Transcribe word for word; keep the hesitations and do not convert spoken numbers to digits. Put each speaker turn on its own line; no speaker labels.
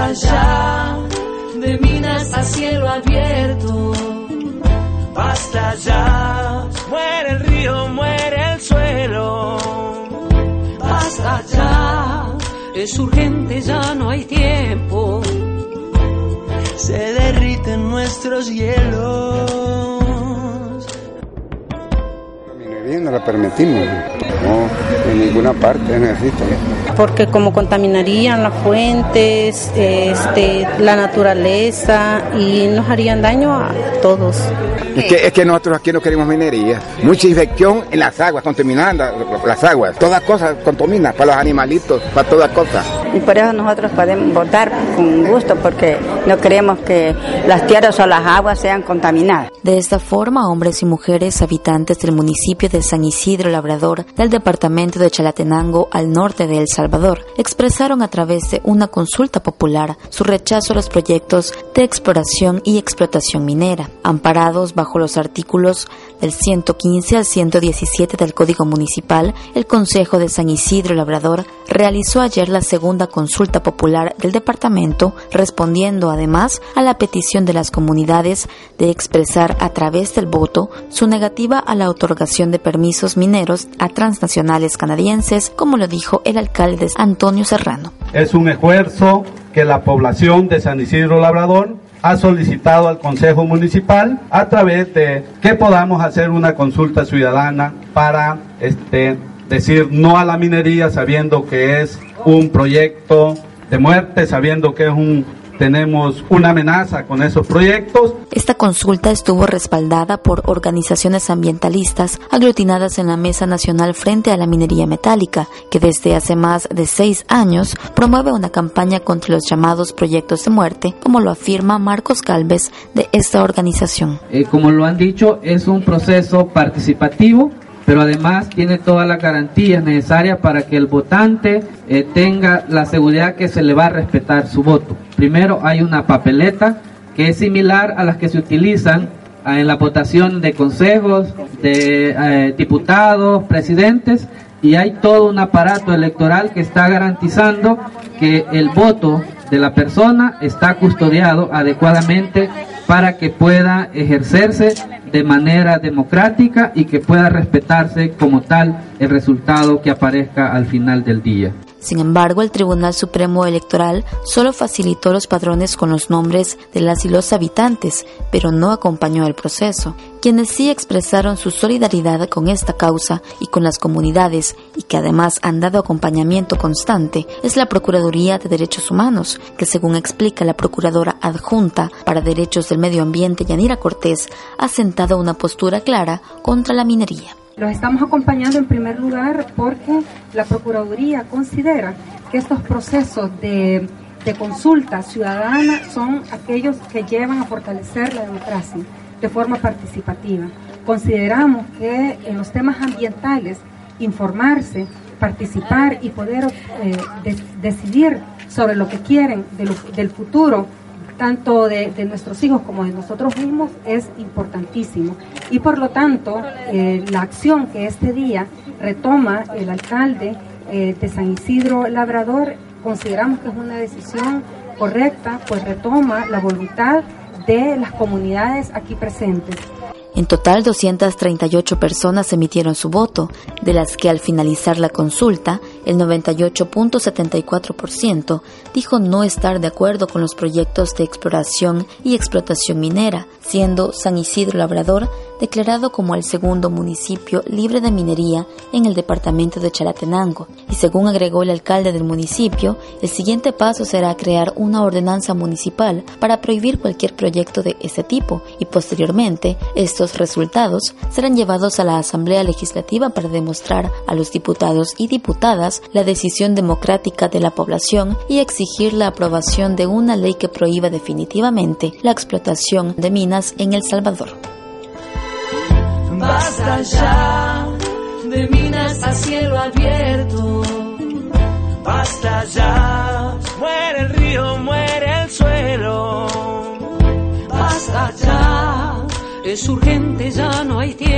Basta ya de minas a cielo abierto. Basta ya, muere el río, muere el suelo. Basta ya, es urgente, ya no hay tiempo. Se derriten nuestros hielos.
La minería no la permitimos, no, en ninguna parte necesito.
Porque como contaminarían las fuentes, este, la naturaleza y nos harían daño a todos.
Es que, es que nosotros aquí no queremos minería. Mucha infección en las aguas, contaminando las aguas. Todas cosas contaminan, para los animalitos, para todas cosas.
Y por eso nosotros podemos votar con gusto, porque no queremos que las tierras o las aguas sean contaminadas.
De esta forma, hombres y mujeres habitantes del municipio de San Isidro Labrador, del departamento de Chalatenango, al norte de El Salvador, expresaron a través de una consulta popular su rechazo a los proyectos de exploración y explotación minera, amparados bajo los artículos del ciento quince al ciento diecisiete del Código Municipal. El Consejo de San Isidro Labrador realizó ayer la segunda consulta popular del departamento, respondiendo además a la petición de las comunidades de expresar a través del voto su negativa a la otorgación de permisos mineros a transnacionales canadienses, como lo dijo el alcalde Antonio Serrano.
Es un esfuerzo que la población de San Isidro Labrador ha solicitado al Consejo Municipal a través de que podamos hacer una consulta ciudadana para este, decir no a la minería, sabiendo que es un proyecto de muerte, sabiendo que es un tenemos una amenaza con esos proyectos.
Esta consulta estuvo respaldada por organizaciones ambientalistas aglutinadas en la Mesa Nacional Frente a la Minería Metálica, que desde hace más de seis años promueve una campaña contra los llamados proyectos de muerte, como lo afirma Marcos Galvez de esta organización.
Eh, como lo han dicho, es un proceso participativo, pero además tiene todas las garantías necesarias para que el votante eh, tenga la seguridad que se le va a respetar su voto. Primero, hay una papeleta que es similar a las que se utilizan eh, en la votación de consejos, de eh, diputados, presidentes, y hay todo un aparato electoral que está garantizando que el voto de la persona está custodiado adecuadamente para que pueda ejercerse de manera democrática y que pueda respetarse como tal el resultado que aparezca al final del día.
Sin embargo, el Tribunal Supremo Electoral solo facilitó los padrones con los nombres de las y los habitantes, pero no acompañó el proceso. Quienes sí expresaron su solidaridad con esta causa y con las comunidades, y que además han dado acompañamiento constante, es la Procuraduría de Derechos Humanos, que según explica la Procuradora Adjunta para Derechos del Medio Ambiente, Yanira Cortés, ha sentado una postura clara contra la minería.
Los estamos acompañando en primer lugar porque la Procuraduría considera que estos procesos de, de consulta ciudadana son aquellos que llevan a fortalecer la democracia de forma participativa. Consideramos que en los temas ambientales, informarse, participar y poder eh, de, decidir sobre lo que quieren de lo, del futuro, tanto de, de nuestros hijos como de nosotros mismos, es importantísimo. Y por lo tanto, eh, la acción que este día retoma el alcalde eh, de San Isidro Labrador, consideramos que es una decisión correcta, pues retoma la voluntad de las comunidades aquí presentes.
En total, doscientas treinta y ocho personas emitieron su voto, de las que al finalizar la consulta, el noventa y ocho punto setenta y cuatro por ciento dijo no estar de acuerdo con los proyectos de exploración y explotación minera, siendo San Isidro Labrador declarado como el segundo municipio libre de minería en el departamento de Chalatenango. Y según agregó el alcalde del municipio, el siguiente paso será crear una ordenanza municipal para prohibir cualquier proyecto de ese tipo, y posteriormente estos resultados serán llevados a la Asamblea Legislativa para demostrar a los diputados y diputadas la decisión democrática de la población y exigir la aprobación de una ley que prohíba definitivamente la explotación de minas en El Salvador.
Basta ya de minas a cielo abierto. Basta ya, muere el río, muere el suelo. Basta ya, es urgente, ya no hay tiempo.